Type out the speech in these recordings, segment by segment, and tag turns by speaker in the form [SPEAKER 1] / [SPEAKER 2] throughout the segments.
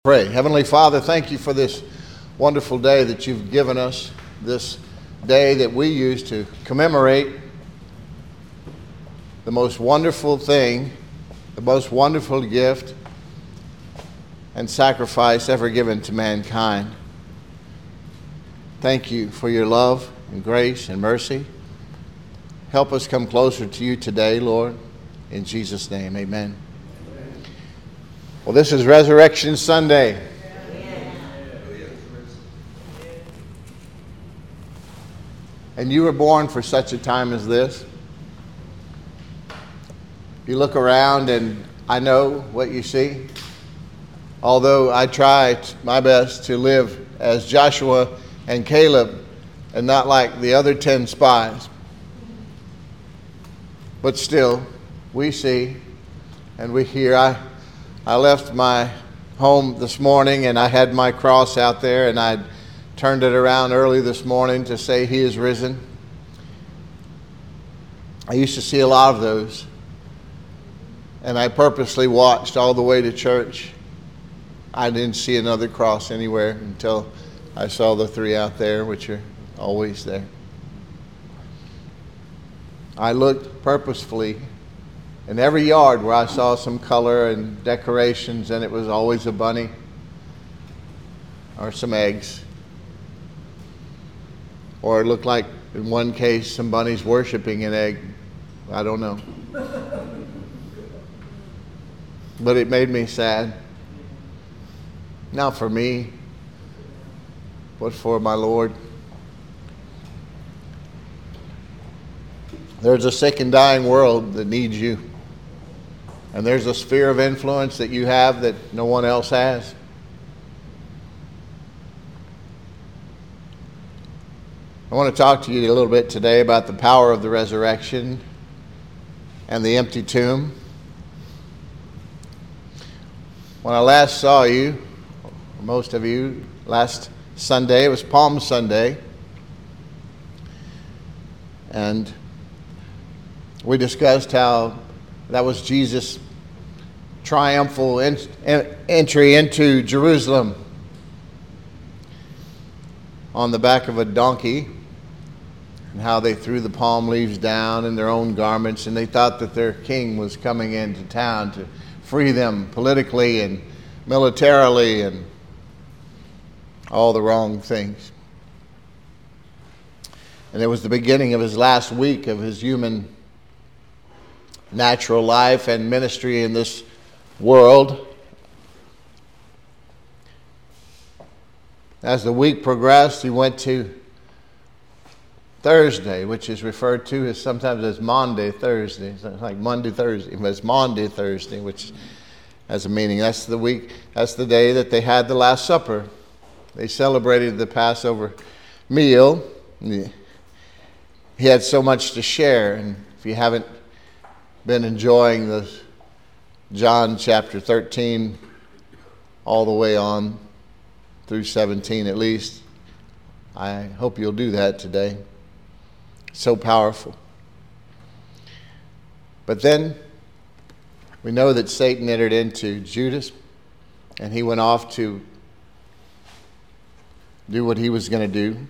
[SPEAKER 1] Pray. Heavenly Father, thank you for this wonderful day that you've given us, this day that we use to commemorate the most wonderful thing, the most wonderful gift and sacrifice ever given to mankind. Thank you for your love and grace and mercy. Help us come closer to you today, Lord. In Jesus' name, amen. Well, this is Resurrection Sunday. And you were born for such a time as this. You look around and I know what you see. Although I try my best to live as Joshua and Caleb and not like the other 10 spies. But still, we see and we hear. I left my home this morning and I had my cross out there and I turned it around early this morning to say He is risen. I used to see a lot of those, and I purposely watched all the way to church. I didn't see another cross anywhere until I saw the 3 out there, which are always there. I looked purposefully in every yard where I saw some color and decorations, and it was always a bunny or some eggs. Or it looked like, in one case, some bunnies worshiping an egg. I don't know. But it made me sad. Not for me, but for my Lord. There's a sick and dying world that needs you. And there's a sphere of influence that you have that no one else has. I want to talk to you a little bit today about the power of the resurrection and the empty tomb. When I last saw you, most of you, last Sunday, it was Palm Sunday, and we discussed how that was Jesus' triumphal entry into Jerusalem on the back of a donkey, and how they threw the palm leaves down in their own garments, and they thought that their king was coming into town to free them politically and militarily and all the wrong things. And it was the beginning of his last week of his human natural life and ministry in this world. As the week progressed, he went to Thursday, which is referred to as sometimes as Maundy Thursday. It's like Monday, Thursday, but it's Maundy Thursday, which has a meaning. That's the week, that's the day that they had the Last Supper. They celebrated the Passover meal. He had so much to share, and if you haven't been enjoying the John chapter 13 all the way on through 17 at least, I hope you'll do that today. So powerful. But then we know that Satan entered into Judas, and he went off to do what he was going to do.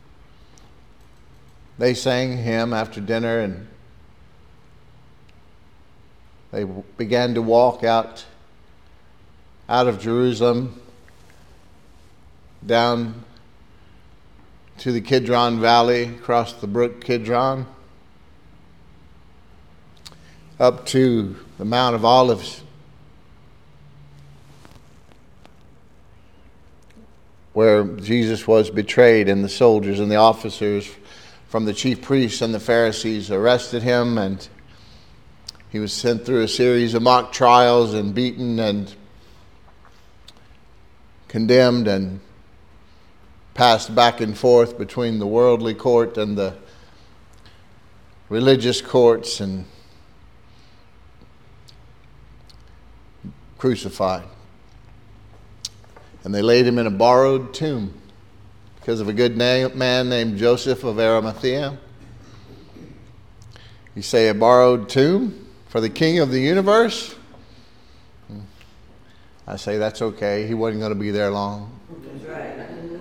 [SPEAKER 1] They sang a hymn after dinner, and they began to walk out of Jerusalem down to the Kidron Valley, across the brook Kidron, up to the Mount of Olives, where Jesus was betrayed, and the soldiers and the officers from the chief priests and the Pharisees arrested him, and he was sent through a series of mock trials and beaten and condemned and passed back and forth between the worldly court and the religious courts and crucified. And they laid him in a borrowed tomb because of a good man named Joseph of Arimathea. You say a borrowed tomb for the King of the universe? I say, that's okay. He wasn't going to be there long.
[SPEAKER 2] That's right.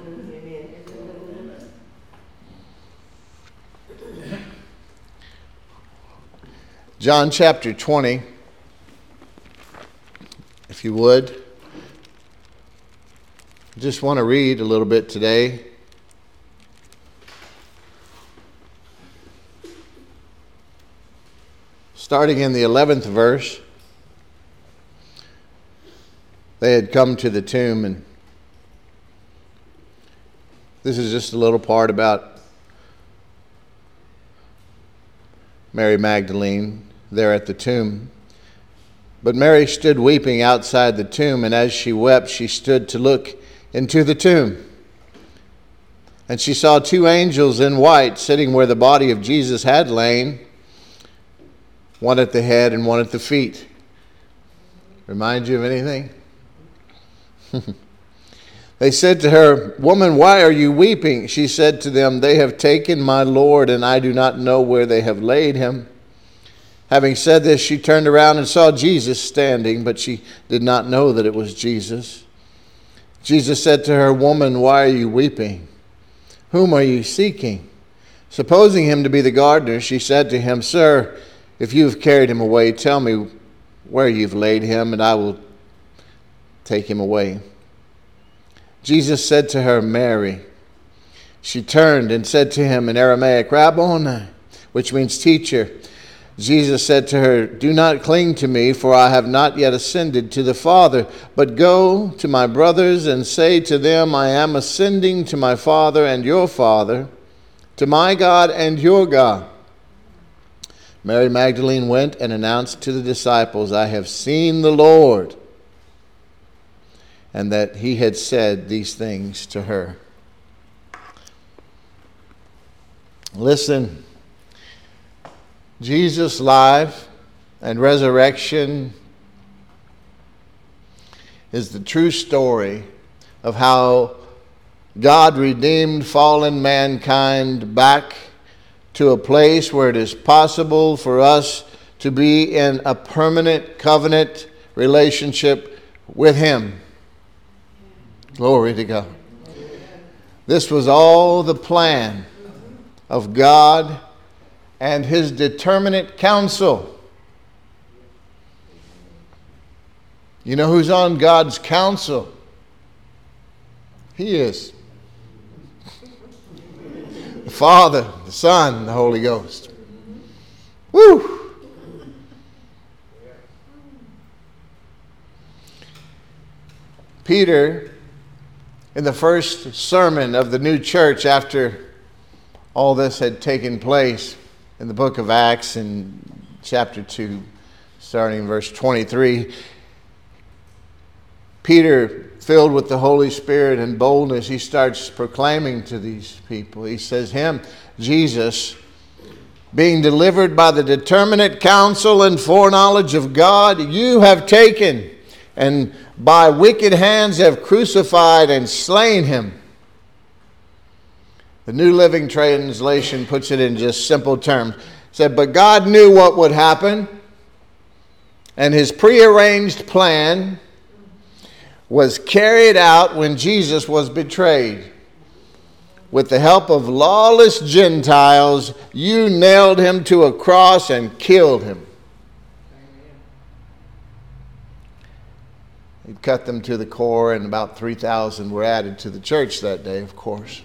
[SPEAKER 2] Amen.
[SPEAKER 1] John chapter 20, if you would. Just want to read a little bit today. Starting in the 11th verse. They had come to the tomb, and this is just a little part about Mary Magdalene there at the tomb. But Mary stood weeping outside the tomb, and as she wept, she stood to look into the tomb. And she saw two angels in white sitting where the body of Jesus had lain, one at the head and one at the feet. Remind you of anything? They said to her, "Woman, why are you weeping?" She said to them, "They have taken my Lord, and I do not know where they have laid him." Having said this, she turned around and saw Jesus standing, but she did not know that it was Jesus. Jesus said to her, "Woman, why are you weeping? Whom are you seeking?" Supposing him to be the gardener, she said to him, "Sir, if you have carried him away, tell me where you've laid him, and I will take him away." Jesus said to her, "Mary." She turned and said to him in Aramaic, "Rabboni," which means teacher. Jesus said to her, "Do not cling to me, for I have not yet ascended to the Father, but go to my brothers and say to them, I am ascending to my Father and your Father, to my God and your God." Mary Magdalene went and announced to the disciples, "I have seen the Lord," and that he had said these things to her. Listen, Jesus' life and resurrection is the true story of how God redeemed fallen mankind back to a place where it is possible for us to be in a permanent covenant relationship with him. Glory to God. This was all the plan of God and his determinate counsel. You know who's on God's counsel? He is. The Father, the Son, the Holy Ghost. Woo! Peter, in the first sermon of the new church after all this had taken place, in the book of Acts in chapter 2, starting in verse 23, Peter, filled with the Holy Spirit and boldness, he starts proclaiming to these people. He says, "Him, Jesus, being delivered by the determinate counsel and foreknowledge of God, you have taken, and by wicked hands have crucified and slain him." The New Living Translation puts it in just simple terms. It said, "But God knew what would happen, and his prearranged plan was carried out when Jesus was betrayed. With the help of lawless Gentiles, you nailed him to a cross and killed him." He cut them to the core, and about 3,000 were added to the church that day, of course.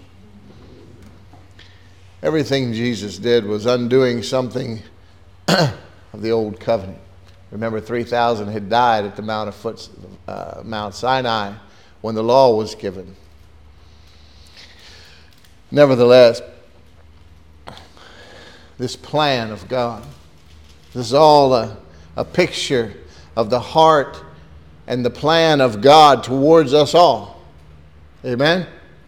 [SPEAKER 1] Everything Jesus did was undoing something of the old covenant. Remember, 3,000 had died at the Mount Sinai when the law was given. Nevertheless, this plan of God, this is all a picture of the heart and the plan of God towards us all. Amen?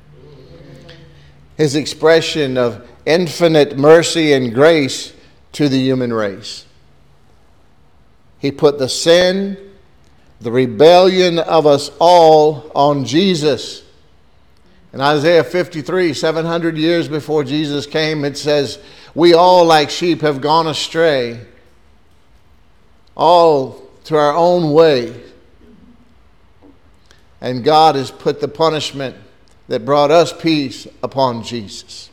[SPEAKER 1] His expression of infinite mercy and grace to the human race. He put the sin, the rebellion of us all on Jesus. In Isaiah 53, 700 years before Jesus came, it says, "We all like sheep have gone astray, all to our own way. And God has put the punishment that brought us peace upon Jesus.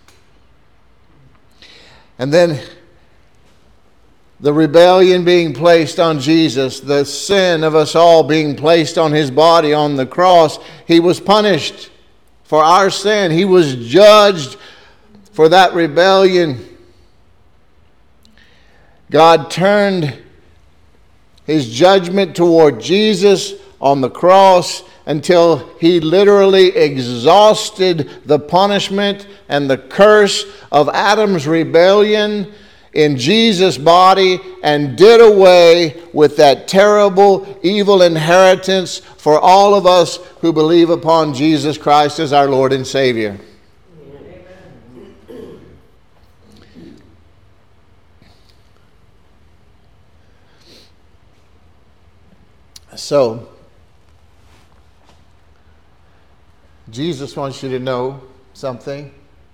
[SPEAKER 1] And then the rebellion being placed on Jesus, the sin of us all being placed on his body on the cross, he was punished for our sin. He was judged for that rebellion. God turned his judgment toward Jesus on the cross until he literally exhausted the punishment and the curse of Adam's rebellion in Jesus' body and did away with that terrible, evil inheritance for all of us who believe upon Jesus Christ as our Lord and Savior. So, Jesus wants you to know something.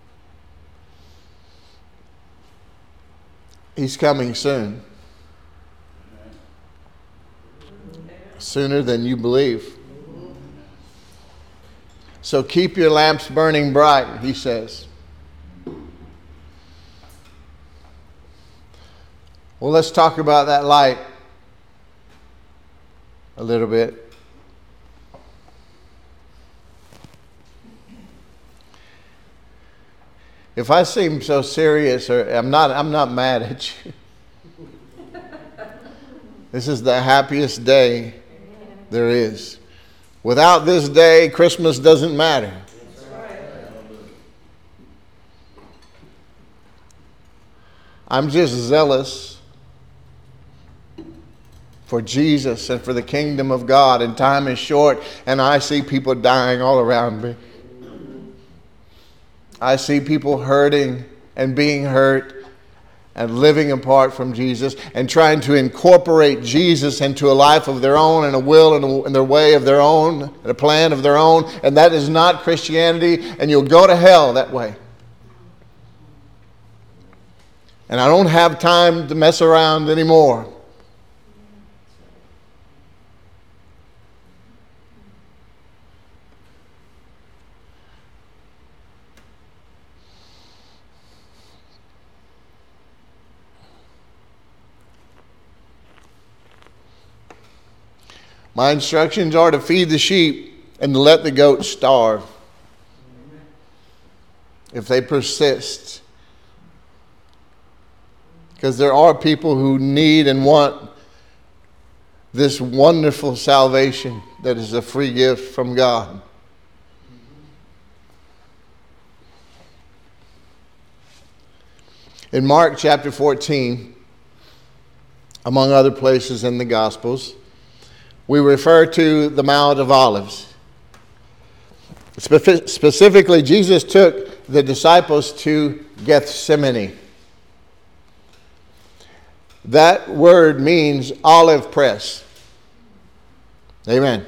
[SPEAKER 1] He's coming soon. Sooner than you believe. So keep your lamps burning bright, he says. Well, let's talk about that light a little bit. If I seem so serious, or I'm not mad at you. This is the happiest day there is. Without this day, Christmas doesn't matter. I'm just zealous for Jesus and for the kingdom of God, and time is short, and I see people dying all around me. I see people hurting and being hurt and living apart from Jesus and trying to incorporate Jesus into a life of their own and a will and their way of their own and a plan of their own. And that is not Christianity, and you'll go to hell that way. And I don't have time to mess around anymore. My instructions are to feed the sheep and to let the goats starve if they persist. Because there are people who need and want this wonderful salvation that is a free gift from God. In Mark chapter 14, among other places in the Gospels, we refer to the Mount of Olives. Specifically, Jesus took the disciples to Gethsemane. That word means olive press. Amen.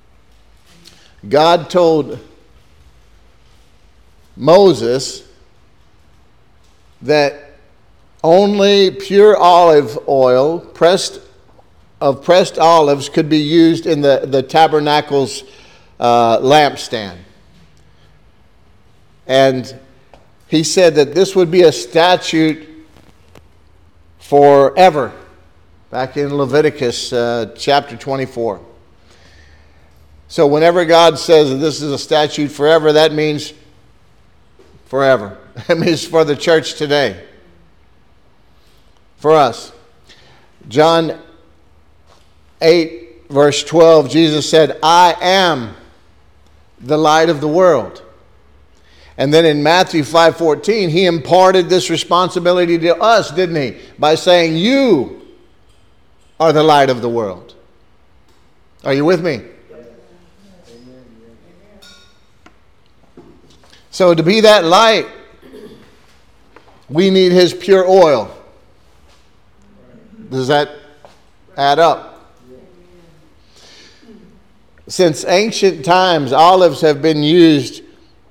[SPEAKER 1] God told Moses that only pure olive oil, pressed olives, could be used in the tabernacle's lampstand. And he said that this would be a statute forever, back in Leviticus chapter 24. So whenever God says that this is a statute forever, that means forever. It means for the church today. For us. John 8, verse 12, Jesus said, I am the light of the world. And then in Matthew 5:14, he imparted this responsibility to us, didn't he? By saying, you are the light of the world. Are you with me? So to be that light, we need his pure oil. Does that add up? Since ancient times, olives have been used,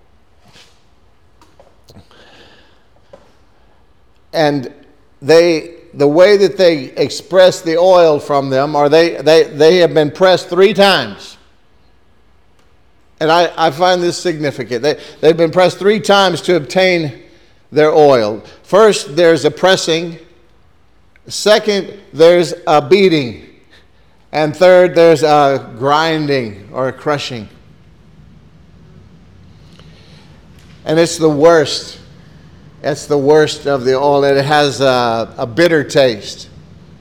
[SPEAKER 1] and the way that they express the oil from them, are they have been pressed 3 times. And I find this significant. They've been pressed 3 times to obtain their oil. First, there's a pressing. Second, there's a beating. And third, there's a grinding or a crushing. And it's the worst. It's the worst of the oil. It has a bitter taste.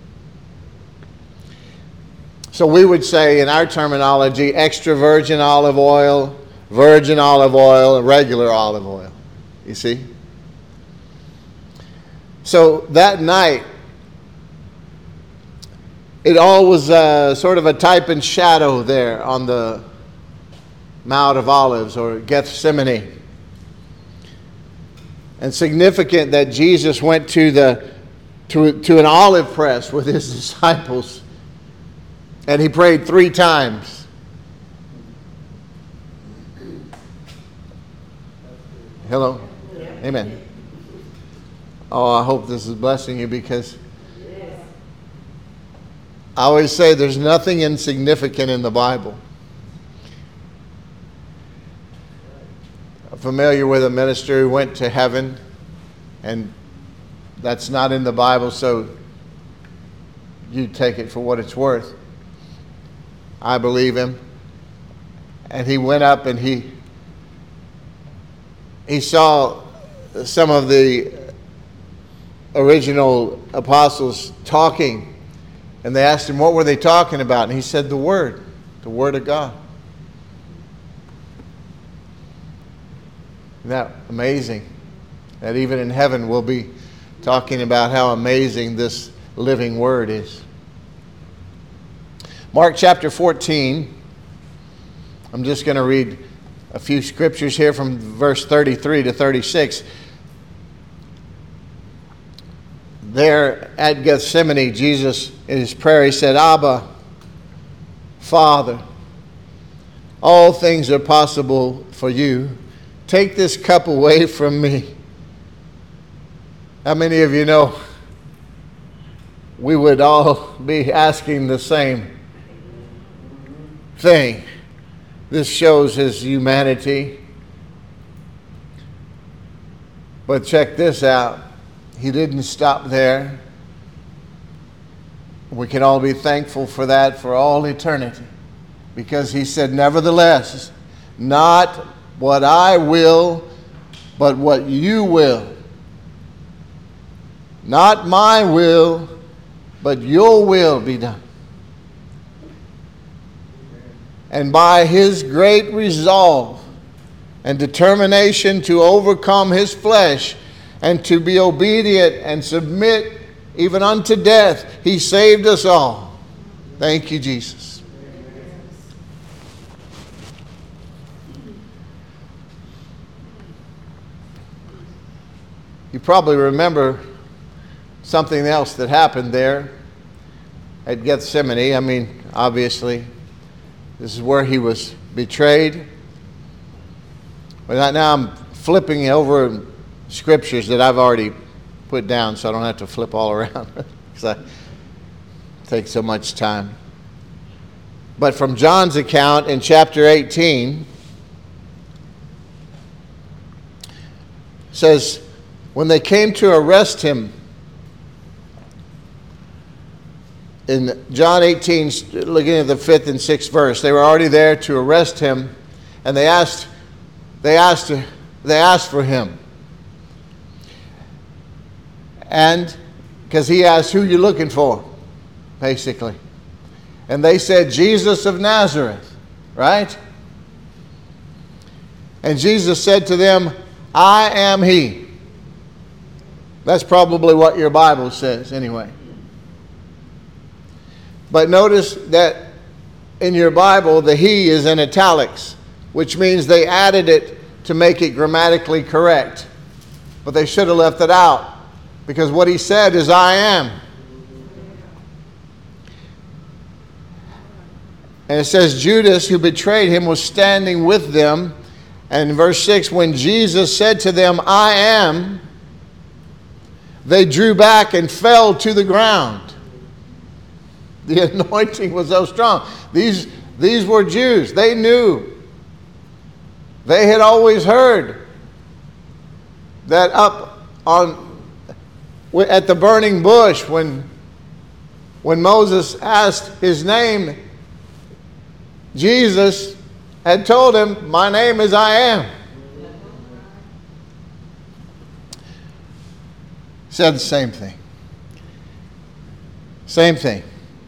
[SPEAKER 1] So we would say in our terminology, extra virgin olive oil, and regular olive oil. You see? So that night, it all was sort of a type and shadow there on the Mount of Olives or Gethsemane. And significant that Jesus went to an olive press with his disciples. And he prayed 3 times. Hello? Amen. Oh, I hope this is blessing you, because I always say there's nothing insignificant in the Bible. I'm familiar with a minister who went to heaven, and that's not in the Bible, so you take it for what it's worth. I believe him. And he went up and he saw some of the original apostles talking. And they asked him, what were they talking about? And he said, the Word of God. Isn't that amazing? That even in heaven we'll be talking about how amazing this living Word is. Mark chapter 14. I'm just going to read a few scriptures here from verse 33 to 36. There at Gethsemane, Jesus, in his prayer, he said, Abba, Father, all things are possible for you. Take this cup away from me. How many of you know we would all be asking the same thing? This shows his humanity. But check this out. He didn't stop there. We can all be thankful for that for all eternity. Because he said, nevertheless, not what I will, but what you will. Not my will, but your will be done. And by his great resolve and determination to overcome his flesh and to be obedient and submit even unto death, he saved us all. Thank you, Jesus. You probably remember something else that happened there at Gethsemane. I mean, obviously, this is where he was betrayed. But now I'm flipping over scriptures that I've already put down, so I don't have to flip all around because I take so much time. But from John's account in chapter 18, it says, when they came to arrest him, in John 18, looking at the 5th and 6th verse, they were already there to arrest him, and they asked for him. And because he asked, who you looking for, basically. And they said, Jesus of Nazareth, right? And Jesus said to them, I am he. That's probably what your Bible says anyway. But notice that in your Bible, the he is in italics, which means they added it to make it grammatically correct. But they should have left it out, because what he said is, I am. And it says, Judas, who betrayed him, was standing with them. And in verse 6, when Jesus said to them, I am, they drew back and fell to the ground. The anointing was so strong. These were Jews. They knew They had always heard that up at the burning bush when Moses asked his name, Jesus had told him, "My name is I am." Said the same thing. Same thing.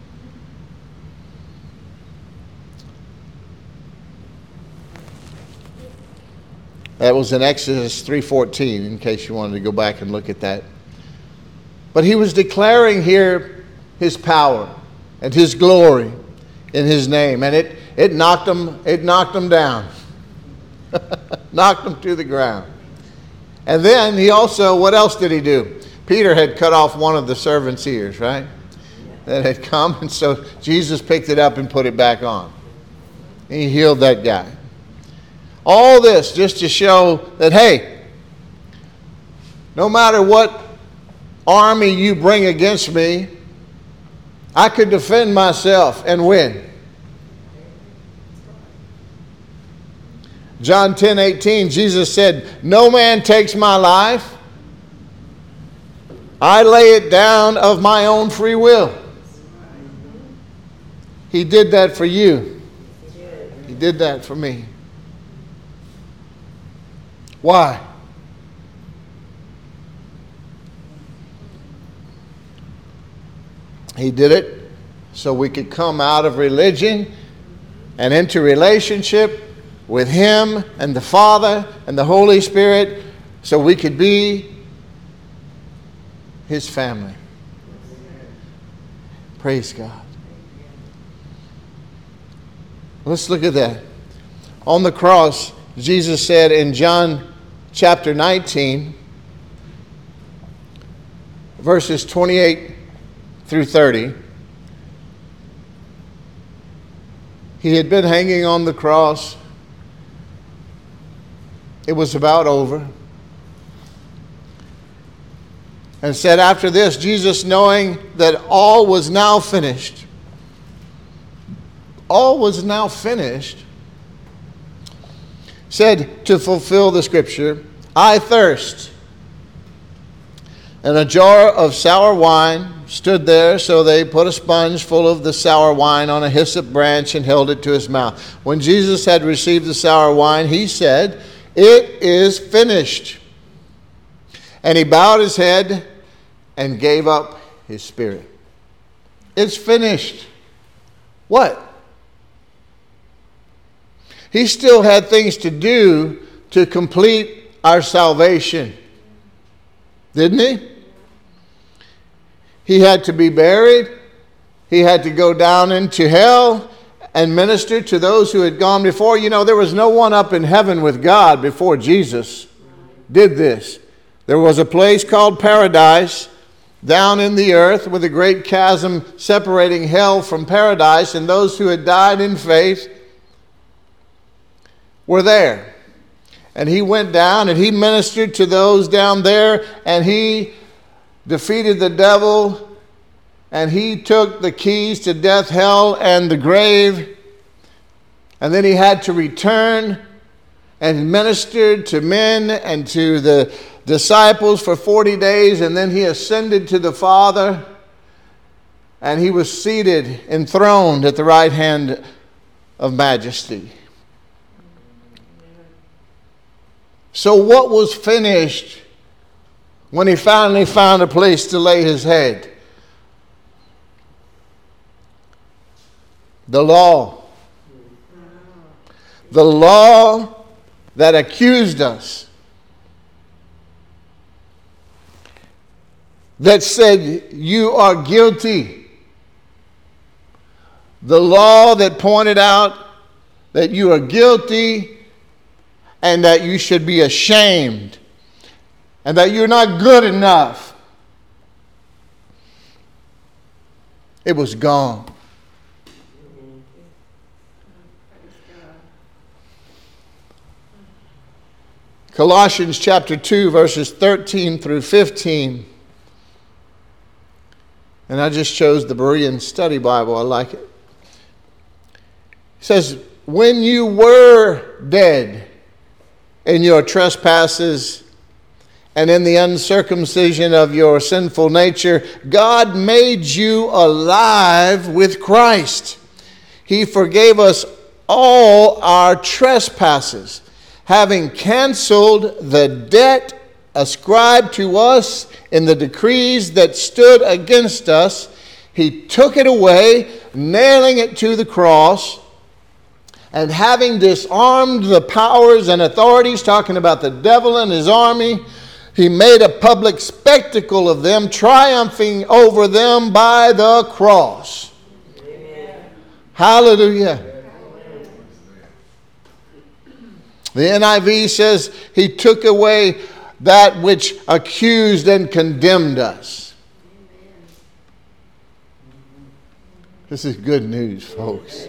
[SPEAKER 1] That was in Exodus 3:14, in case you wanted to go back and look at that. But he was declaring here his power and his glory in his name, and it knocked them down. Knocked them to the ground. And then he also, what else did he do? Peter had cut off one of the servant's ears, right? That had come, and so Jesus picked it up and put it back on. And he healed that guy. All this just to show that, hey, no matter what army you bring against me, I could defend myself and win. John 10:18, Jesus said, "No man takes my life. I lay it down of my own free will." He did that for you. He did that for me. Why? He did it so we could come out of religion and into relationship with Him and the Father and the Holy Spirit, so we could be His family. Praise God. Let's look at that. On the cross, Jesus said in John chapter 19, verses 28 through 30, He had been hanging on the cross. It was about over. And said, after this, Jesus, knowing that all was now finished, said, to fulfill the scripture, "I thirst." And a jar of sour wine stood there, so they put a sponge full of the sour wine on a hyssop branch and held it to his mouth. When Jesus had received the sour wine, he said, "It is finished." And he bowed his head and gave up his spirit. It's finished. What? He still had things to do to complete our salvation. Didn't he? He had to be buried. He had to go down into hell and minister to those who had gone before. You know, there was no one up in heaven with God before Jesus did this. There was a place called paradise down in the earth with a great chasm separating hell from paradise, and those who had died in faith were there. And he went down and he ministered to those down there, and he defeated the devil, and he took the keys to death, hell, and the grave. And then he had to return and ministered to men and to the disciples for 40 days, and then he ascended to the Father, and he was seated, enthroned at the right hand of majesty. So what was finished when he finally found a place to lay his head? The law. The law that accused us, that said you are guilty. The law that pointed out that you are guilty and that you should be ashamed and that you're not good enough. It was gone. Colossians chapter 2, verses 13 through 15. And I just chose the Berean Study Bible. I like it. It says, when you were dead in your trespasses and in the uncircumcision of your sinful nature, God made you alive with Christ. He forgave us all our trespasses, having canceled the debt ascribed to us in the decrees that stood against us. He took it away, nailing it to the cross, and having disarmed the powers and authorities, talking about the devil and his army, He made a public spectacle of them, triumphing over them by the cross. Amen. Hallelujah. The NIV says He took away that which accused and condemned us. This is good news, folks.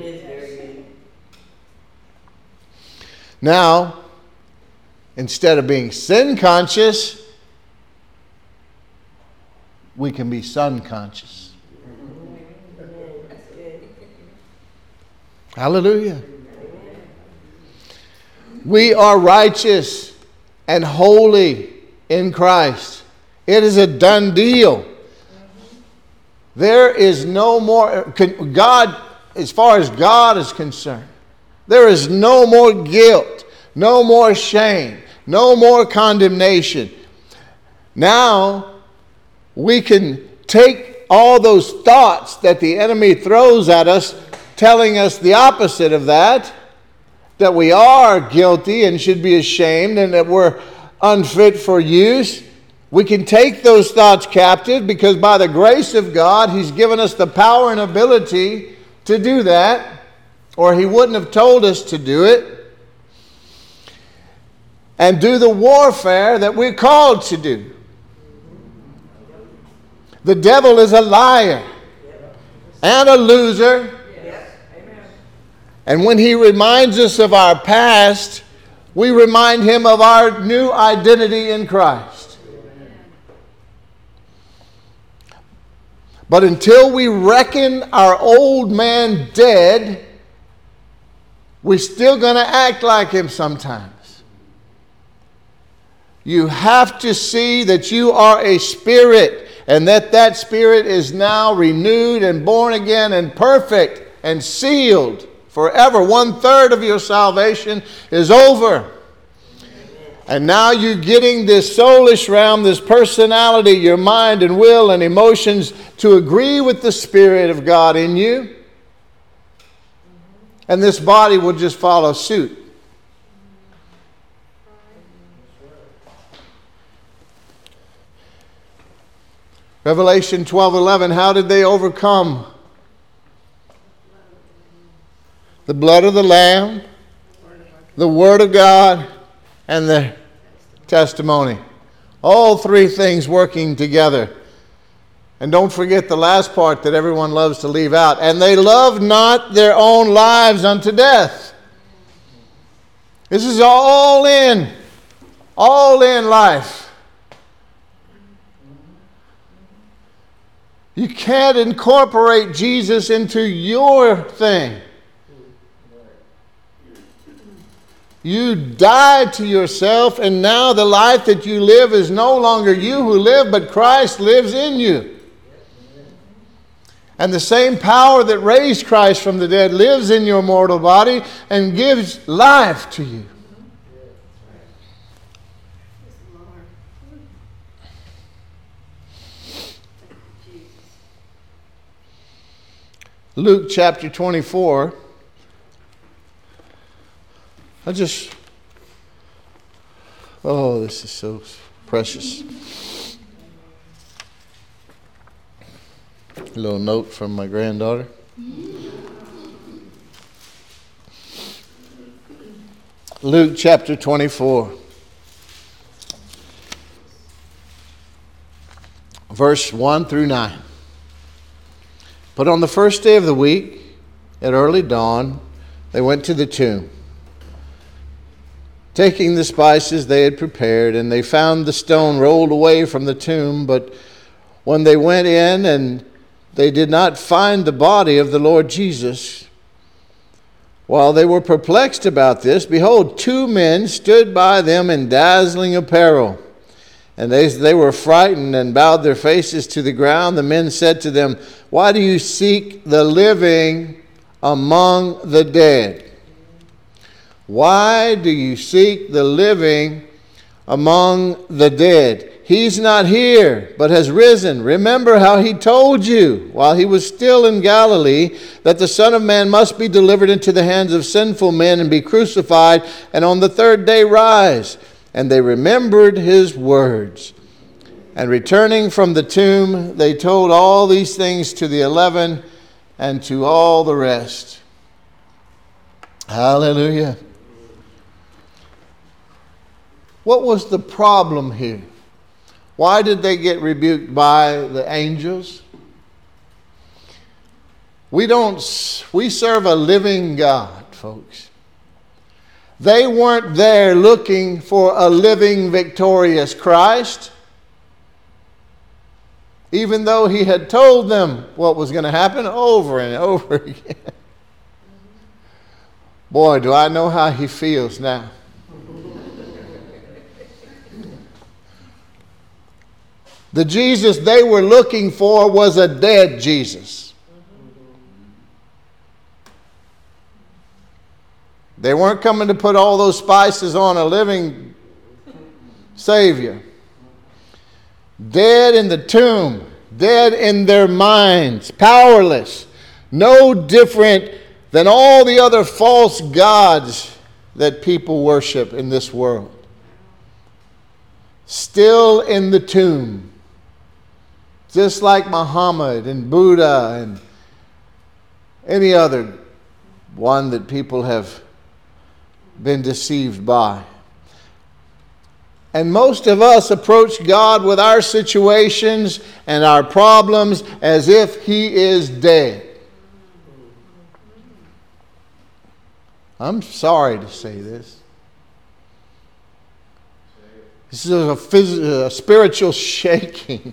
[SPEAKER 1] Now, instead of being sin conscious, we can be son conscious. Hallelujah. We are righteous and holy in Christ. It is a done deal. There is no more, God, as far as God is concerned, there is no more guilt, no more shame, no more condemnation. Now, we can take all those thoughts that the enemy throws at us, telling us the opposite of that we are guilty and should be ashamed and that we're unfit for use. We can take those thoughts captive because by the grace of God, He's given us the power and ability to do that, or He wouldn't have told us to do it, and do the warfare that we're called to do. The devil is a liar and a loser. And when he reminds us of our past, we remind him of our new identity in Christ. But until we reckon our old man dead, we're still going to act like him sometimes. You have to see that you are a spirit, and that spirit is now renewed and born again and perfect and sealed forever. 1/3 of your salvation is over. And now you're getting this soulish realm, this personality, your mind and will and emotions to agree with the Spirit of God in you. And this body will just follow suit. Revelation 12:11, how did they overcome? The blood of the Lamb, the Word of God, and the testimony. All three things working together. And don't forget the last part that everyone loves to leave out. And they loved not their own lives unto death. This is all in life. You can't incorporate Jesus into your thing. You died to yourself, and now the life that you live is no longer you who live, but Christ lives in you. And the same power that raised Christ from the dead lives in your mortal body and gives life to you. Luke chapter 24. This is so precious. A little note from my granddaughter. Luke chapter 24. Verse 1 through 9. But on the first day of the week, at early dawn, they went to the tomb, taking the spices they had prepared, and they found the stone rolled away from the tomb. But when they went in, and they did not find the body of the Lord Jesus. While they were perplexed about this, behold, 2 men stood by them in dazzling apparel. And they were frightened and bowed their faces to the ground. The men said to them, "Why do you seek the living among the dead? Why do you seek the living among the dead? He's not here, but has risen. Remember how he told you while he was still in Galilee that the Son of Man must be delivered into the hands of sinful men and be crucified, and on the 3rd day rise." And they remembered his words. And returning from the tomb, they told all these things to the 11 and to all the rest. Hallelujah. What was the problem here? Why did they get rebuked by the angels? We serve a living God, folks. They weren't there looking for a living, victorious Christ, even though he had told them what was going to happen over and over again. Boy, do I know how he feels now. The Jesus they were looking for was a dead Jesus. They weren't coming to put all those spices on a living Savior. Dead in the tomb, dead in their minds, powerless, no different than all the other false gods that people worship in this world. Still in the tomb. Just like Muhammad and Buddha and any other one that people have been deceived by. And most of us approach God with our situations and our problems as if he is dead. I'm sorry to say this. This is a spiritual shaking.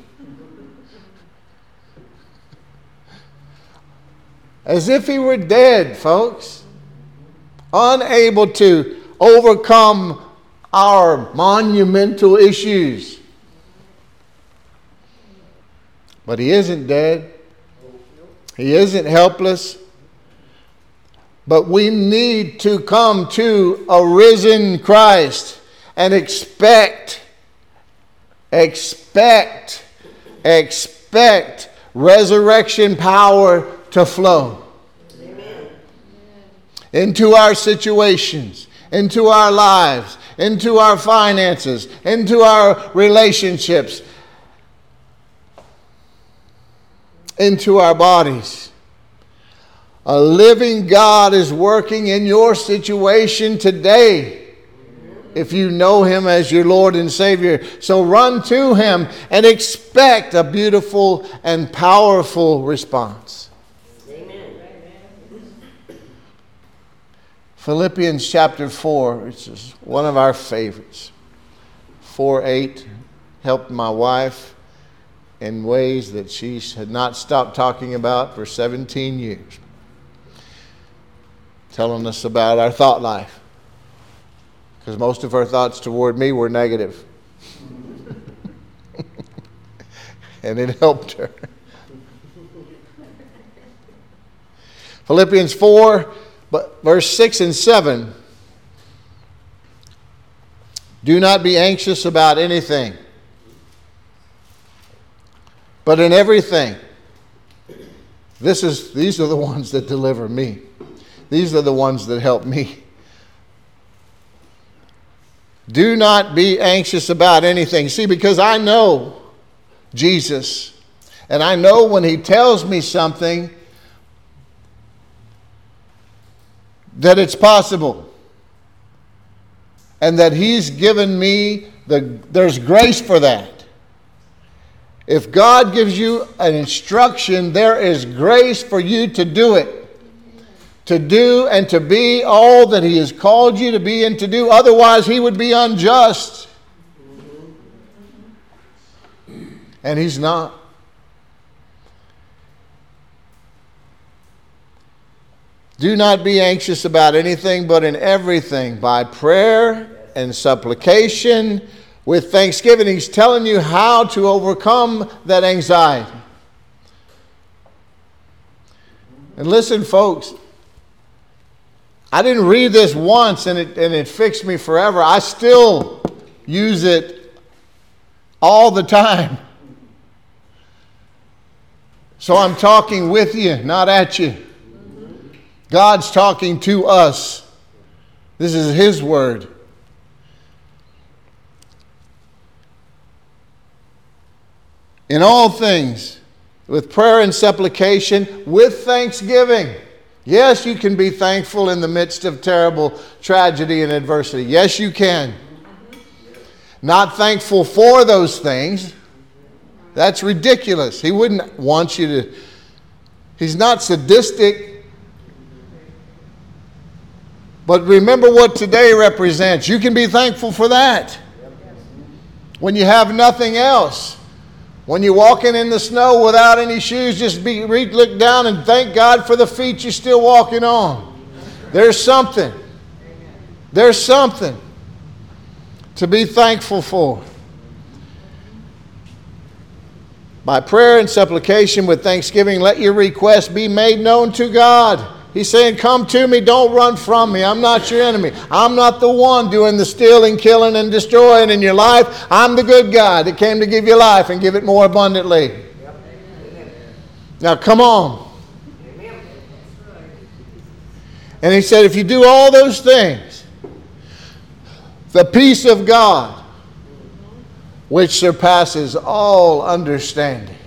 [SPEAKER 1] As if he were dead, folks. Unable to overcome our monumental issues. But he isn't dead. He isn't helpless. But we need to come to a risen Christ and expect resurrection power to flow. Amen. Into our situations, into our lives, into our finances, into our relationships, into our bodies. A living God is working in your situation today, if you know him as your Lord and Savior. So run to him and expect a beautiful and powerful response. Amen. Philippians chapter 4, which is one of our favorites. 4:8 helped my wife in ways that she had not stopped talking about for 17 years. Telling us about our thought life. Because most of her thoughts toward me were negative. And it helped her. Philippians 4, verse 6 and 7. Do not be anxious about anything, but in everything. These are the ones that deliver me. These are the ones that help me. Do not be anxious about anything. See, because I know Jesus, and I know when he tells me something that it's possible, and that he's given me there's grace for that. If God gives you an instruction, there is grace for you to do it. To do and to be all that he has called you to be and to do. Otherwise, he would be unjust. And he's not. Do not be anxious about anything, but in everything, by prayer and supplication, with thanksgiving. He's telling you how to overcome that anxiety. And listen, folks, I didn't read this once and it fixed me forever. I still use it all the time. So I'm talking with you, not at you. God's talking to us. This is His word. In all things, with prayer and supplication, with thanksgiving. Yes, you can be thankful in the midst of terrible tragedy and adversity. Yes, you can. Not thankful for those things. That's ridiculous. He wouldn't want you to. He's not sadistic. But remember what today represents. You can be thankful for that. When you have nothing else. When you're walking in the snow without any shoes, just look down and thank God for the feet you're still walking on. There's something. There's something to be thankful for. By prayer and supplication with thanksgiving, let your requests be made known to God. He's saying, come to me, don't run from me. I'm not your enemy. I'm not the one doing the stealing, killing, and destroying in your life. I'm the good guy that came to give you life and give it more abundantly. Now come on. And he said, if you do all those things, the peace of God, which surpasses all understanding,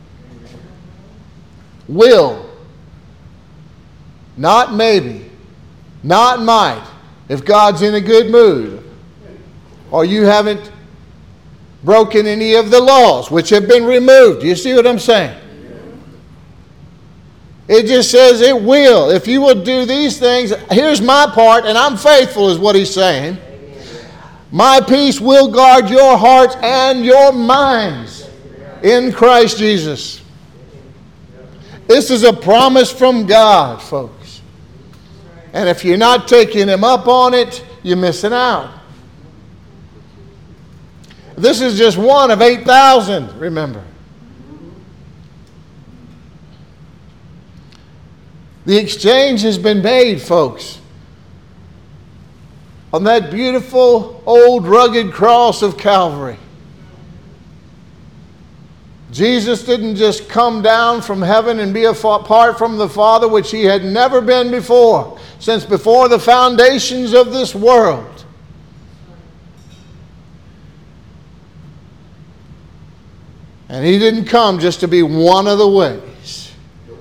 [SPEAKER 1] will, not maybe, not might, if God's in a good mood, or you haven't broken any of the laws which have been removed. You see what I'm saying? It just says it will. If you will do these things, here's my part, and I'm faithful is what he's saying. My peace will guard your hearts and your minds in Christ Jesus. This is a promise from God, folks. And if you're not taking Him up on it, you're missing out. This is just one of 8,000, remember. The exchange has been made, folks. On that beautiful, old, rugged cross of Calvary. Jesus didn't just come down from heaven and be apart from the Father, which He had never been before, since before the foundations of this world. And He didn't come just to be one of the ways.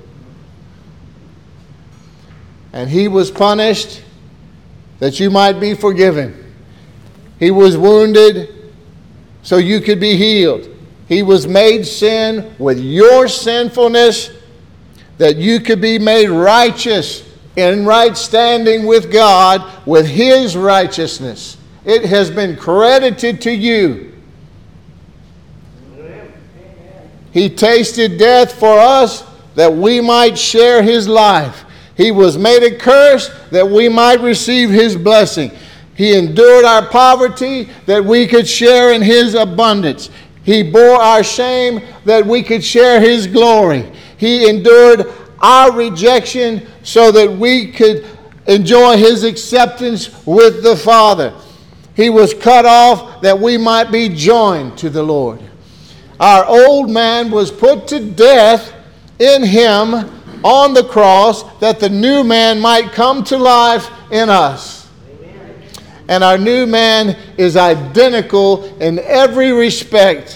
[SPEAKER 1] And He was punished that you might be forgiven. He was wounded so you could be healed. He was made sin with your sinfulness that you could be made righteous in right standing with God with His righteousness. It has been credited to you. He tasted death for us that we might share His life. He was made a curse that we might receive His blessing. He endured our poverty that we could share in His abundance. He bore our shame that we could share His glory. He endured our rejection so that we could enjoy His acceptance with the Father. He was cut off that we might be joined to the Lord. Our old man was put to death in Him on the cross that the new man might come to life in us. Amen. And our new man is identical in every respect.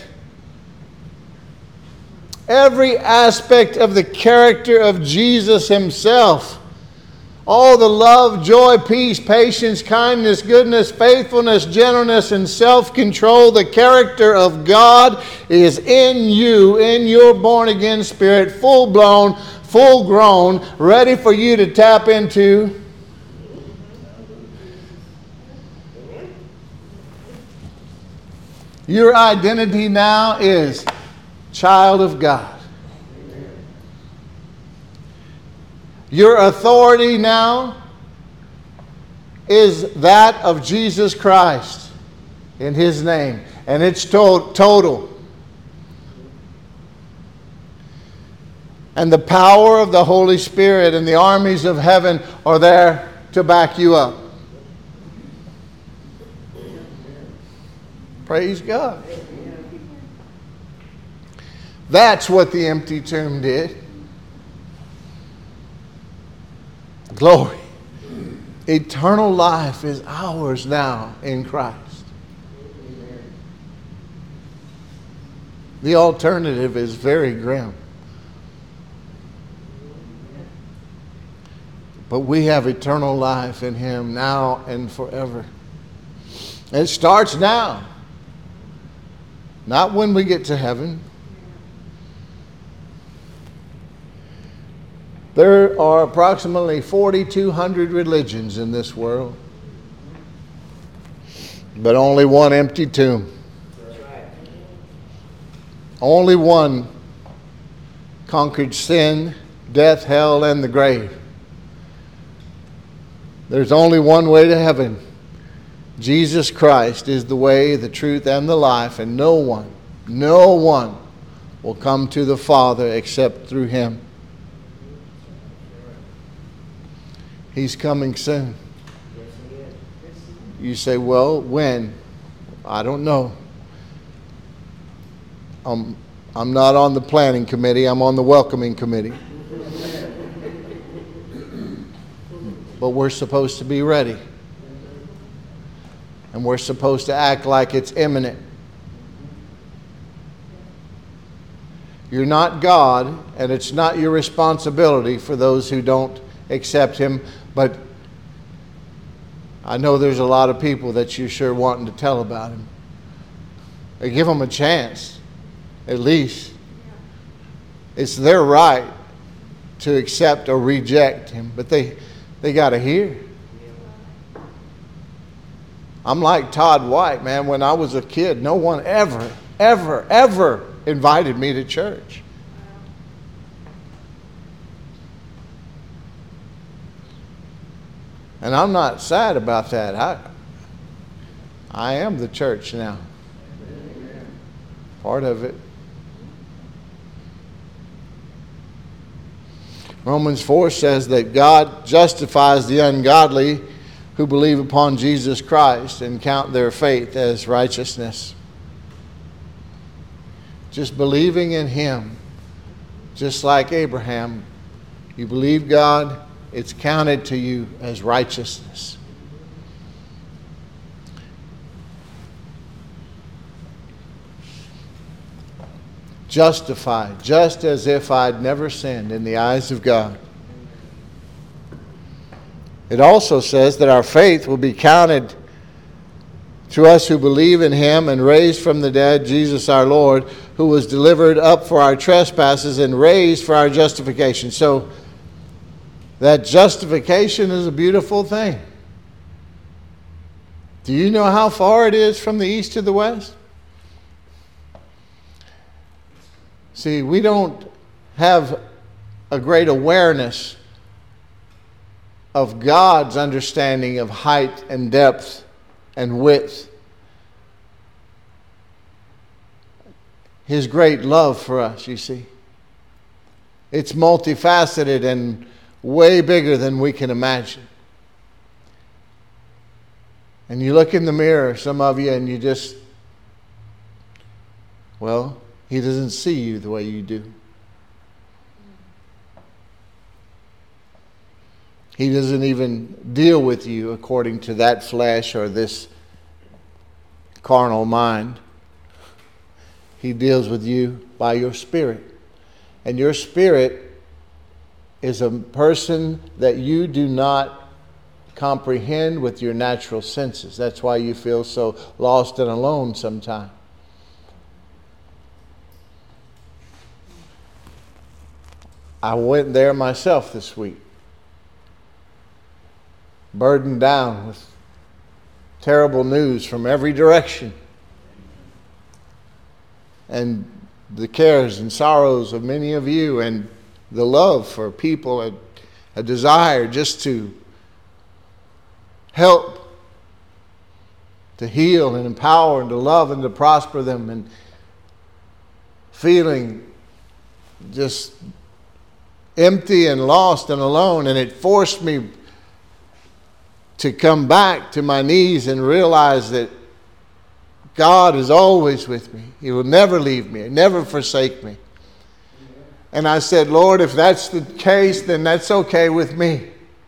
[SPEAKER 1] Every aspect of the character of Jesus Himself. All the love, joy, peace, patience, kindness, goodness, faithfulness, gentleness, and self-control. The character of God is in you, in your born-again spirit, full-blown, full-grown, ready for you to tap into. Your identity now is child of God. Your authority now is that of Jesus Christ in His name. And it's total. And the power of the Holy Spirit and the armies of heaven are there to back you up. Praise God. That's what the empty tomb did. Glory. Eternal life is ours now in Christ. The alternative is very grim. But we have eternal life in Him now and forever. It starts now. Not when we get to heaven. There are approximately 4,200 religions in this world, but only one empty tomb. Only one conquered sin, death, hell, and the grave. There's only one way to heaven. Jesus Christ is the way, the truth, and the life, and no one will come to the Father except through Him. He's coming soon. You say, well, when? I don't know. I'm not on the planning committee. I'm on the welcoming committee. But we're supposed to be ready. And we're supposed to act like it's imminent. You're not God, and it's not your responsibility for those who don't accept Him. But I know there's a lot of people that you're sure wanting to tell about Him. Or give them a chance, at least. It's their right to accept or reject Him, but they got to hear. I'm like Todd White, man. When I was a kid, no one ever invited me to church. And I'm not sad about that. I am the church now. Part of it. Romans 4 says that God justifies the ungodly who believe upon Jesus Christ and count their faith as righteousness. Just believing in Him, just like Abraham, you believe God, it's counted to you as righteousness. Justified, just as if I'd never sinned in the eyes of God. It also says that our faith will be counted to us who believe in Him and raised from the dead, Jesus our Lord, who was delivered up for our trespasses and raised for our justification. So that justification is a beautiful thing. Do you know how far it is from the east to the west? See, we don't have a great awareness of God's understanding of height and depth and width. His great love for us, you see. It's multifaceted and way bigger than we can imagine. And you look in the mirror, some of you, and you just, well, He doesn't see you the way you do. He doesn't even deal with you according to that flesh or this carnal mind. He deals with you by your spirit. And your spirit is a person that you do not comprehend with your natural senses. That's why you feel so lost and alone sometimes. I went there myself this week, burdened down with terrible news from every direction, and the cares and sorrows of many of you, and the love for people a desire just to help, to heal and empower and to love and to prosper them, and feeling just empty and lost and alone. And it forced me to come back to my knees and realize that God is always with me. He will never leave me, never forsake me. And I said, Lord, if that's the case, then that's okay with me.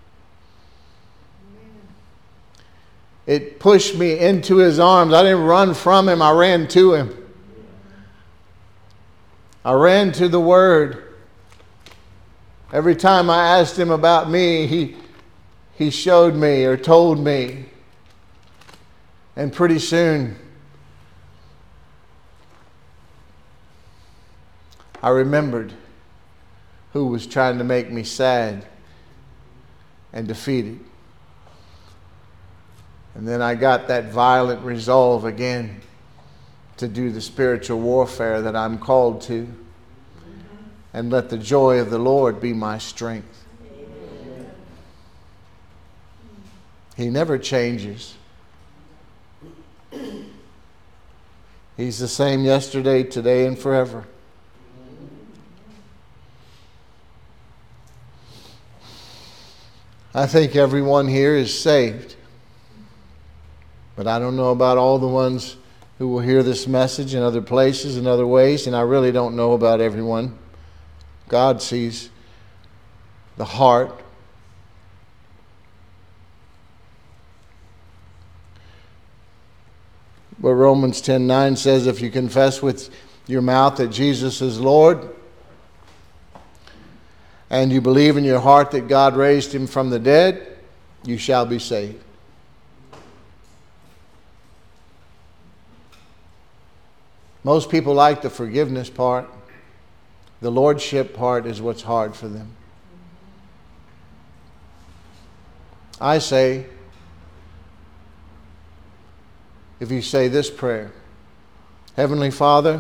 [SPEAKER 1] It pushed me into His arms. I didn't run from Him. I ran to Him. I ran to the Word. Every time I asked Him about me, He showed me or told me. And pretty soon, I remembered who was trying to make me sad and defeated. And then I got that violent resolve again to do the spiritual warfare that I'm called to. And let the joy of the Lord be my strength. He never changes. He's the same yesterday, today, and forever. I think everyone here is saved. But I don't know about all the ones who will hear this message in other places, in other ways, and I really don't know about everyone. God sees the heart. But Romans 10:9 says, if you confess with your mouth that Jesus is Lord, and you believe in your heart that God raised Him from the dead, you shall be saved. Most people like the forgiveness part. The lordship part is what's hard for them. I say, if you say this prayer, Heavenly Father,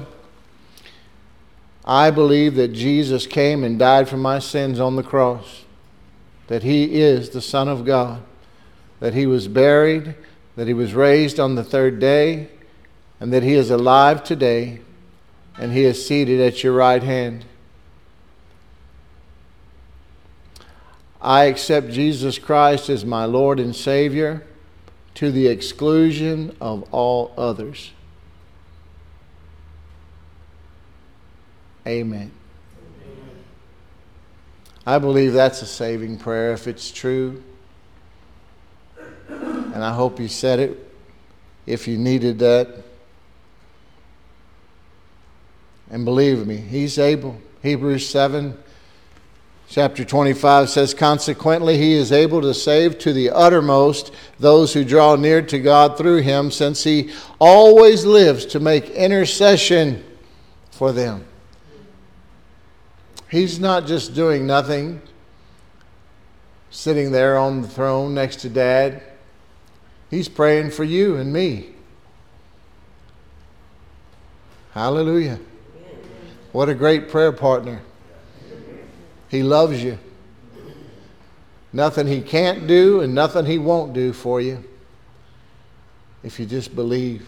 [SPEAKER 1] I believe that Jesus came and died for my sins on the cross, that He is the Son of God, that He was buried, that He was raised on the third day, and that He is alive today, and He is seated at your right hand. I accept Jesus Christ as my Lord and Savior to the exclusion of all others. Amen. I believe that's a saving prayer if it's true. And I hope you said it if you needed that. And believe me, He's able. Hebrews 7, chapter 25 says, consequently, He is able to save to the uttermost those who draw near to God through Him, since He always lives to make intercession for them. He's not just doing nothing, sitting there on the throne next to Dad. He's praying for you and me. Hallelujah. What a great prayer partner. He loves you. Nothing He can't do and nothing He won't do for you if you just believe.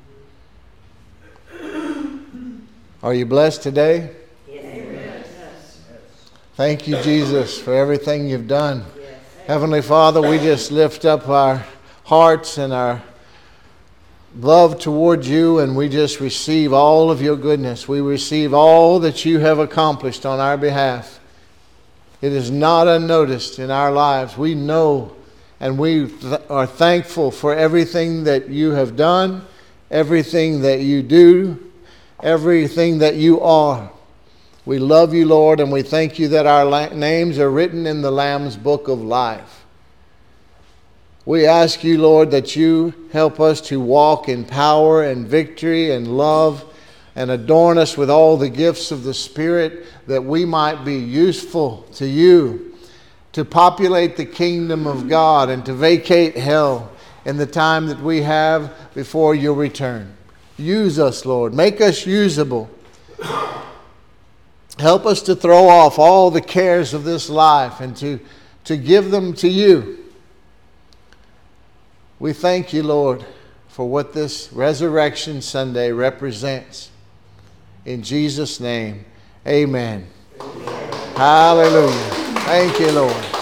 [SPEAKER 1] Are you blessed today? Thank you, Jesus, for everything You've done. Heavenly Father, we just lift up our hearts and our love towards You, and we just receive all of Your goodness. We receive all that You have accomplished on our behalf. It is not unnoticed in our lives. We know and we are thankful for everything that You have done, everything that You do, everything that You are. We love You, Lord, and we thank You that our names are written in the Lamb's book of life. We ask You, Lord, that You help us to walk in power and victory and love, and adorn us with all the gifts of the Spirit, that we might be useful to You, to populate the kingdom of God and to vacate hell in the time that we have before Your return. Use us, Lord. Make us usable. Help us to throw off all the cares of this life and to to give them to you. We thank you, Lord, for what this Resurrection Sunday represents. In Jesus' name, amen. Hallelujah. Thank you, Lord.